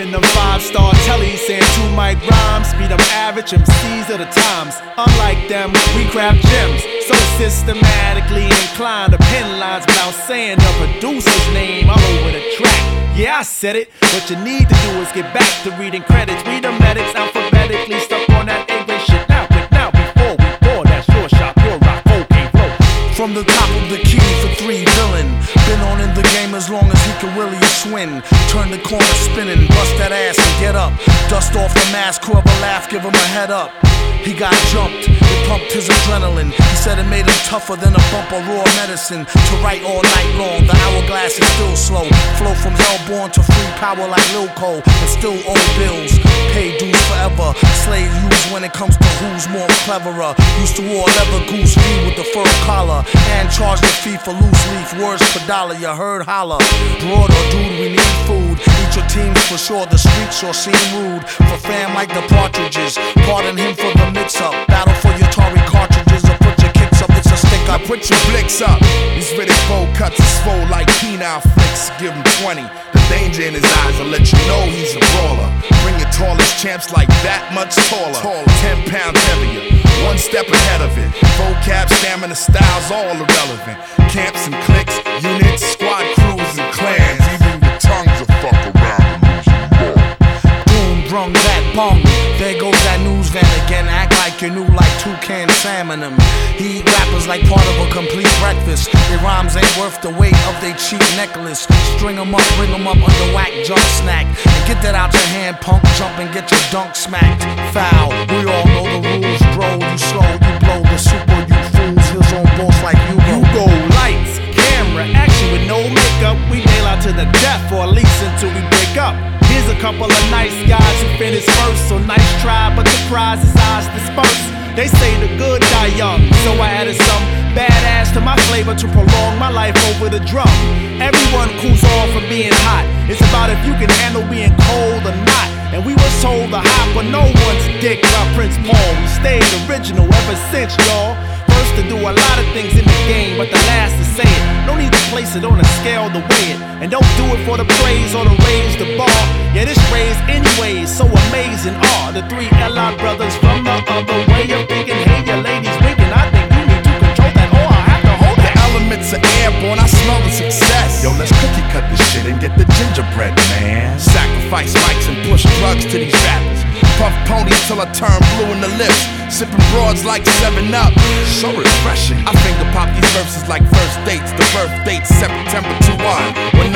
in them 5-star tellies saying 2 mic rhymes beat them average MCs of the times. Unlike them, we craft gems, so systematically inclined to pen lines without saying the producer's name all over the track. Yeah, I said it. What you need to do is get back to reading credits. Read the medics alphabetically, stuck on that English shit now. But now, before we pour, that's your shop, your rock, okay, flow. From the top of the key for 3 villain. Been on in the game as long as he can really swing. Turn the corner spinning, bust that ass and get up. Dust off the mask, whoever laugh, give him a head up. He got jumped, it pumped his adrenaline. He said it made him tougher than a bump of raw medicine. To write all night long, the hourglass is still slow. Flow from hellborn to free power like Lil Cole. And still owe bills, pay dues forever. Slave used when it comes to who's more cleverer. Used to wore leather goose fee with the fur collar. And charge the fee for loose leaf, words per dollar, you heard holla. Broader dude, we need food. Eat your teams for sure, the streets sure seem rude. For fam like the Partridges, pardon him for the mix-up. Battle for your Atari cartridges or put your kicks up, it's a stick-up. Now put your blicks up. These Riddick bowl cuts is swole like penile flicks. Give him 20. The danger in his eyes will let you know he's a brawler. Bring your tallest champs like that much taller. 10 pounds heavier, 1 step ahead of it. Vocab, stamina, styles, all irrelevant. Camps and cliques, units, squad crews and clans. Even your tongues will fuck around and lose your ball. Boom, brung that bong. There goes that news van again. Act like you knew like toucan salmon them. He eat rappers like part of a complete breakfast. Their rhymes ain't worth the weight of their cheap necklace. String them up, bring them up under whack junk snack. And get that out your hand, punk, jump and get your dunk smacked. Foul, we all know the rules, bro. You slow, you blow the super, you fools. Heels on boss like you go. Lights, camera, action with no makeup. We nail out to the death, or at least until we break up. Here's a couple of nice guys who finished first. So nice try, but the prize is ours dispersed. They say the good die young, so I added some badass to my flavor to prolong my life over the drum. Everyone cools off from being hot. It's about if you can handle being cold or not. And we was told to hop on no one's dick by Prince Paul. We stayed original ever since, y'all. First to do a lot of things in the game, but the last to say it. No need to place it on a scale to weigh it. And don't do it for the praise or to raise the bar. Yeah, this raised anyways, so amazing are the 3 L.I. brothers from the other way of thinking. Hey, your ladies winking, I think you need to control that, or I have to hold that. The elements are airborne, I smell the success. Yo, let's cookie cut this shit and get the gingerbread, man. Sacrifice mics and push drugs to these rappers. Puff ponies till I turn blue in the lips. Sipping broads like 7-Up. So refreshing. I finger pop these verses like first dates. The birth date September 21. When